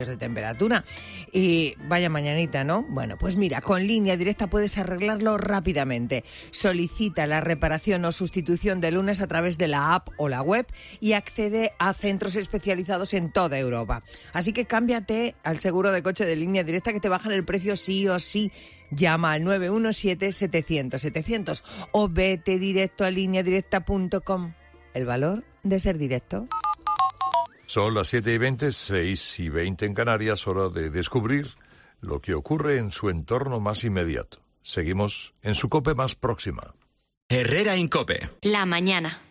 de temperatura. Y vaya mañanita, ¿no? Bueno, pues mira, con Línea Directa puedes arreglarlo rápidamente. Solicita la reparación o sustitución de lunes a través de la app o la web y accede a centros especializados en toda Europa. Así que cámbiate al seguro de coche de Línea Directa, que te bajan el precio sí o sí. Llama al 917-700-700 o vete directo a lineadirecta.com. El valor de ser directo. Son las 7:20, 6:20 en Canarias, hora de descubrir lo que ocurre en su entorno más inmediato. Seguimos en su COPE más próxima. Herrera Incope. La mañana.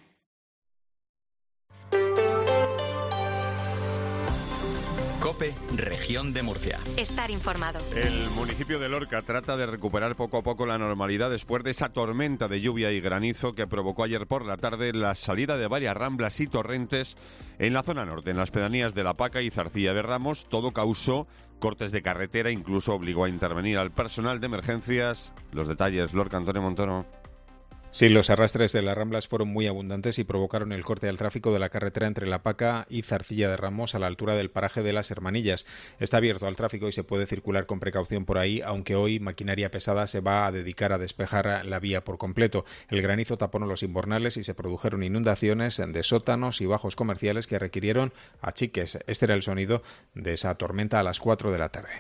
COPE, Región de Murcia. Estar informado. El municipio de Lorca trata de recuperar poco a poco la normalidad después de esa tormenta de lluvia y granizo que provocó ayer por la tarde la salida de varias ramblas y torrentes en la zona norte, en las pedanías de La Paca y Zarcilla de Ramos. Todo causó cortes de carretera, incluso obligó a intervenir al personal de emergencias. Los detalles, Lorca, Antonio Montoro. Sí, los arrastres de las ramblas fueron muy abundantes y provocaron el corte al tráfico de la carretera entre La Paca y Zarcilla de Ramos a la altura del paraje de Las Hermanillas. Está abierto al tráfico y se puede circular con precaución por ahí, aunque hoy maquinaria pesada se va a dedicar a despejar la vía por completo. El granizo tapó los invernales y se produjeron inundaciones de sótanos y bajos comerciales que requirieron achiques. Este era el sonido de esa tormenta a las 4 de la tarde.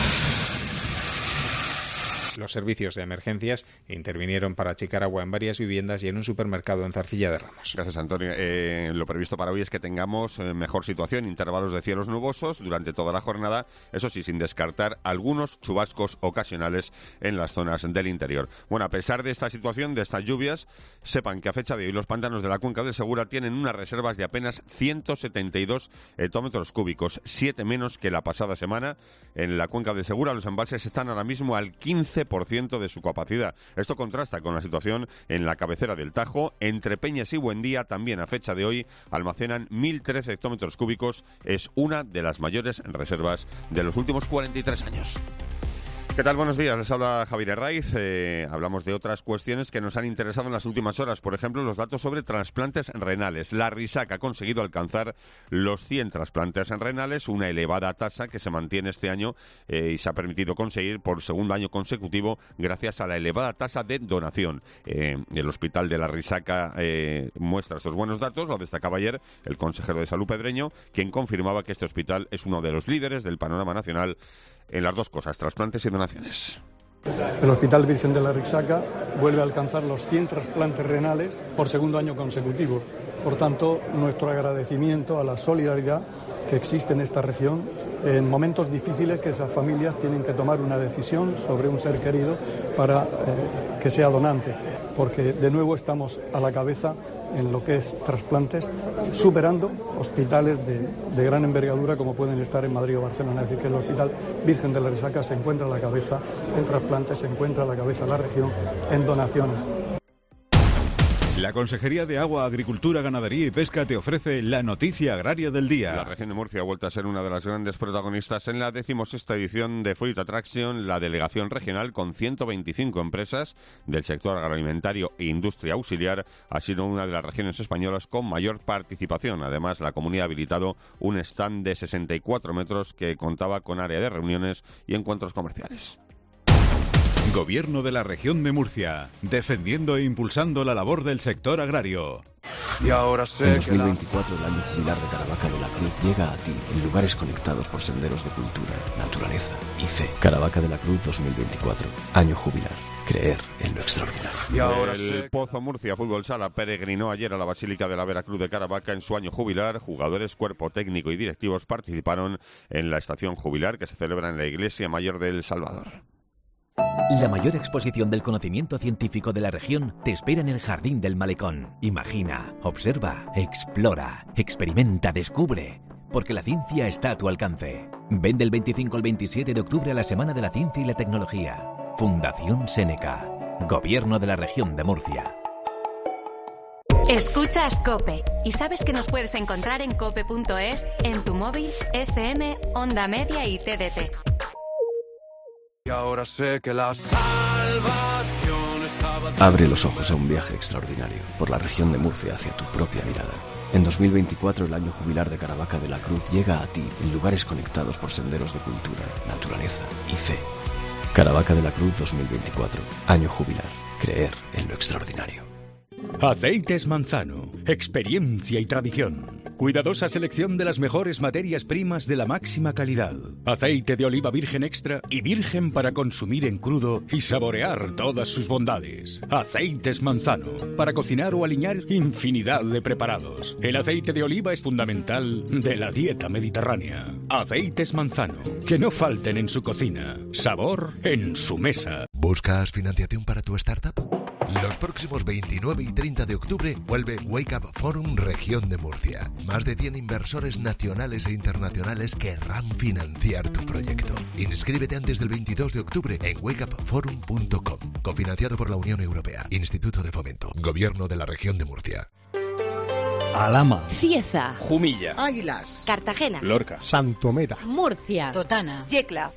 Los servicios de emergencias intervinieron para achicar agua en varias viviendas y en un supermercado en Zarcilla de Ramos. Gracias, Antonio. Lo previsto para hoy es que tengamos mejor situación, intervalos de cielos nubosos durante toda la jornada, eso sí, sin descartar algunos chubascos ocasionales en las zonas del interior. Bueno, a pesar de esta situación, de estas lluvias, sepan que a fecha de hoy los pantanos de la cuenca del Segura tienen unas reservas de apenas 172 hectómetros cúbicos, 7 menos que la pasada semana. En la cuenca del Segura los embalses están ahora mismo al 15% de su capacidad. Esto contrasta con la situación en la cabecera del Tajo. Entre Peñas y Buendía, también a fecha de hoy, almacenan 1.013 hectómetros cúbicos. Es una de las mayores reservas de los últimos 43 años. ¿Qué tal? Buenos días, les habla Javier Herraiz. Hablamos de otras cuestiones que nos han interesado en las últimas horas. Por ejemplo, los datos sobre trasplantes renales. La Risaca ha conseguido alcanzar los 100 trasplantes renales, una elevada tasa que se mantiene este año y se ha permitido conseguir por segundo año consecutivo gracias a la elevada tasa de donación. El Hospital de la Risaca muestra estos buenos datos, lo destacaba ayer el consejero de Salud pedreño, quien confirmaba que este hospital es uno de los líderes del panorama nacional en las dos cosas, trasplantes y donaciones. El Hospital Virgen de la Risaca vuelve a alcanzar los 100 trasplantes renales por segundo año consecutivo. Por tanto, nuestro agradecimiento a la solidaridad que existe en esta región en momentos difíciles que esas familias tienen que tomar una decisión sobre un ser querido para que sea donante, porque de nuevo estamos a la cabeza en lo que es trasplantes, superando hospitales de gran envergadura como pueden estar en Madrid o Barcelona. Es decir, que el Hospital Virgen de la Risaca se encuentra a la cabeza en trasplantes, se encuentra a la cabeza de la región en donaciones. La Consejería de Agua, Agricultura, Ganadería y Pesca te ofrece la noticia agraria del día. La región de Murcia ha vuelto a ser una de las grandes protagonistas en la 16ª edición de Fruit Attraction, la delegación regional con 125 empresas del sector agroalimentario e industria auxiliar. Ha sido una de las regiones españolas con mayor participación. Además, la comunidad ha habilitado un stand de 64 metros que contaba con área de reuniones y encuentros comerciales. Gobierno de la región de Murcia, defendiendo e impulsando la labor del sector agrario. Y ahora sé en 2024 el año jubilar de Caravaca de la Cruz llega a ti en lugares conectados por senderos de cultura, naturaleza y fe. Caravaca de la Cruz 2024, año jubilar. Creer en lo extraordinario. El Pozo Murcia Fútbol Sala peregrinó ayer a la Basílica de la Veracruz de Caravaca en su año jubilar. Jugadores, cuerpo técnico y directivos participaron en la estación jubilar que se celebra en la Iglesia Mayor de El Salvador. La mayor exposición del conocimiento científico de la región te espera en el Jardín del Malecón. Imagina, observa, explora, experimenta, descubre, porque la ciencia está a tu alcance. Ven del 25 al 27 de octubre a la Semana de la Ciencia y la Tecnología. Fundación Seneca. Gobierno de la región de Murcia. Escuchas COPE y sabes que nos puedes encontrar en cope.es, en tu móvil, FM, Onda Media y TDT. Y ahora sé que la salvación estaba... Abre los ojos a un viaje extraordinario por la región de Murcia hacia tu propia mirada. En 2024 el año jubilar de Caravaca de la Cruz llega a ti en lugares conectados por senderos de cultura, naturaleza y fe. Caravaca de la Cruz 2024, año jubilar. Creer en lo extraordinario. Aceites Manzano, experiencia y tradición. Cuidadosa selección de las mejores materias primas de la máxima calidad. Aceite de oliva virgen extra y virgen para consumir en crudo y saborear todas sus bondades. Aceites Manzano, para cocinar o aliñar infinidad de preparados. El aceite de oliva es fundamental de la dieta mediterránea. Aceites Manzano, que no falten en su cocina. Sabor en su mesa. ¿Buscas financiación para tu startup? Los próximos 29 y 30 de octubre vuelve Wake Up Forum Región de Murcia. Más de 100 inversores nacionales e internacionales querrán financiar tu proyecto. Inscríbete antes del 22 de octubre en wakeupforum.com. Cofinanciado por la Unión Europea, Instituto de Fomento, Gobierno de la Región de Murcia. Alhama, Cieza, Jumilla, Águilas, Cartagena, Lorca, Santomera, Murcia, Totana, Yecla,